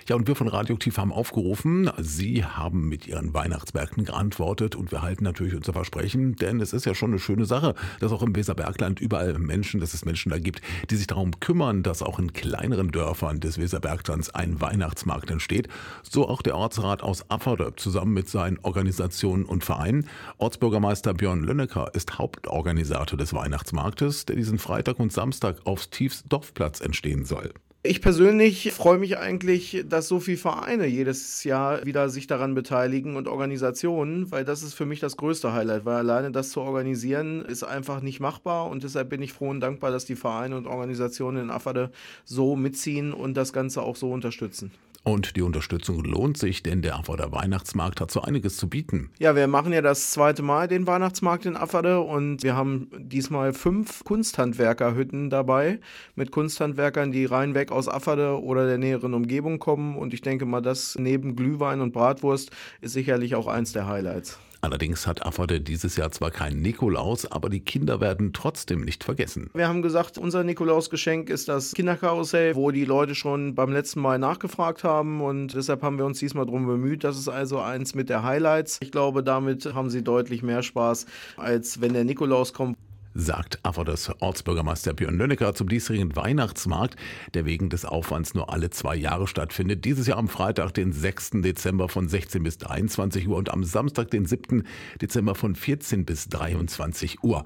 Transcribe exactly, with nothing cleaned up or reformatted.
Ja, und wir von Radioaktiv haben aufgerufen. Sie haben mit Ihren Weihnachtsmärkten geantwortet und wir halten natürlich unser Versprechen, denn es ist ja schon eine schöne Sache, dass auch im Weserbergland überall Menschen, dass es Menschen da gibt, die sich darum kümmern, dass auch in kleineren Dörfern des Weserberglands ein Weihnachtsmarkt entsteht. So auch der Ortsrat aus Afferde zusammen mit seinen Organisationen und Vereinen. Ortsbürgermeister Björn Lönnecker ist Hauptorganisator des Weihnachtsmarktes, der diesen Freitag und Samstag auf Tiefs Dorfplatz entstehen soll. Ich persönlich freue mich eigentlich, dass so viele Vereine jedes Jahr wieder sich daran beteiligen und Organisationen, weil das ist für mich das größte Highlight, weil alleine das zu organisieren ist einfach nicht machbar und deshalb bin ich froh und dankbar, dass die Vereine und Organisationen in Afferde so mitziehen und das Ganze auch so unterstützen. Und die Unterstützung lohnt sich, denn der Afferder Weihnachtsmarkt hat so einiges zu bieten. Ja, wir machen ja das zweite Mal den Weihnachtsmarkt in Afferde und wir haben diesmal fünf Kunsthandwerkerhütten dabei mit Kunsthandwerkern, die reinweg aus Afferde oder der näheren Umgebung kommen und ich denke mal, das neben Glühwein und Bratwurst ist sicherlich auch eins der Highlights. Allerdings hat Afferde dieses Jahr zwar keinen Nikolaus, aber die Kinder werden trotzdem nicht vergessen. Wir haben gesagt, unser Nikolausgeschenk ist das Kinderkarussell, wo die Leute schon beim letzten Mal nachgefragt haben und deshalb haben wir uns diesmal darum bemüht. Das ist also eins mit der Highlights. Ich glaube, damit haben sie deutlich mehr Spaß, als wenn der Nikolaus kommt. Sagt Afferders Ortsbürgermeister Björn Lönnecker zum diesjährigen Weihnachtsmarkt, der wegen des Aufwands nur alle zwei Jahre stattfindet. Dieses Jahr am Freitag, den sechsten Dezember von sechzehn bis dreiundzwanzig Uhr und am Samstag, den siebten Dezember von vierzehn bis dreiundzwanzig Uhr.